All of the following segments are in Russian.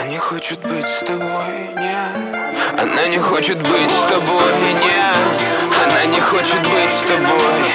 Она не хочет быть с тобой, нет. Она не хочет быть с тобой, нет. Она не хочет быть с тобой.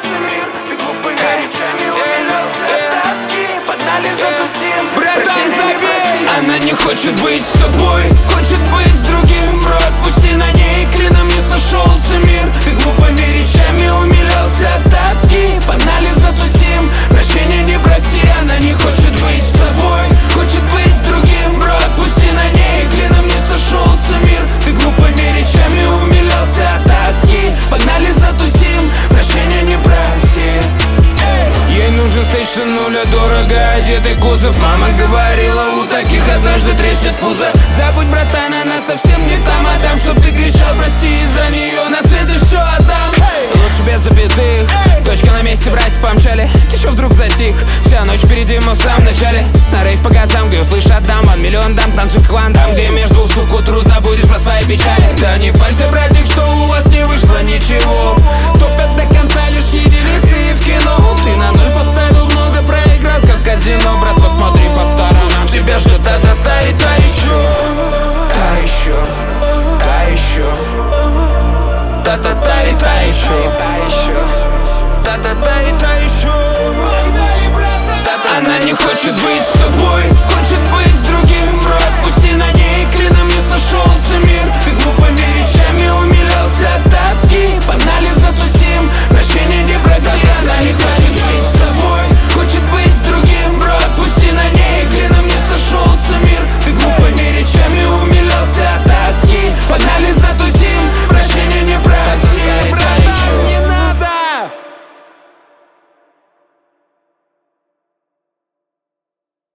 Братан, забей! Она не хочет быть с тобой, хочет быть с другим, бро. Отпусти, на ней клином не сошелся мир. Ты глупыми речами умилялся от тоски. Погнали, затусим, прощения не проси. Она не хочет быть с тобой, хочет быть с другим, бро. Отпусти, на ней клином не сошелся мир. Ты глупыми речами умилялся от тоски. Погнали, затусим, прощения не проси. Ей нужен стейдж с нуля, дорого одетый кузов. Мама говорила, у таких однажды треснет пузо. Забудь, братан, она совсем не там, а там, чтоб ты кричал, прости, из-за нее на свете все отдам. Лучше без запятых, точка на месте, братья помчали. Ты чё вдруг затих? Вся ночь впереди, мы в самом начале. На рейв по газам, где услышат дам, 1 миллион дам, танцуй к вандам. Где между двух сук утру забудешь про свои печали. Да не парься, братик, что у вас не вышло ничего. Топят до конца лишь единицы и в кино. Ты на ноль поставил, много проиграл, как казино. Брат, посмотри по сторонам, тебя ждет та-та-та и та еще. Та еще, та еще. Та-та-та и та еще. Та-та-та и та еще. Она не хочет быть с тобой.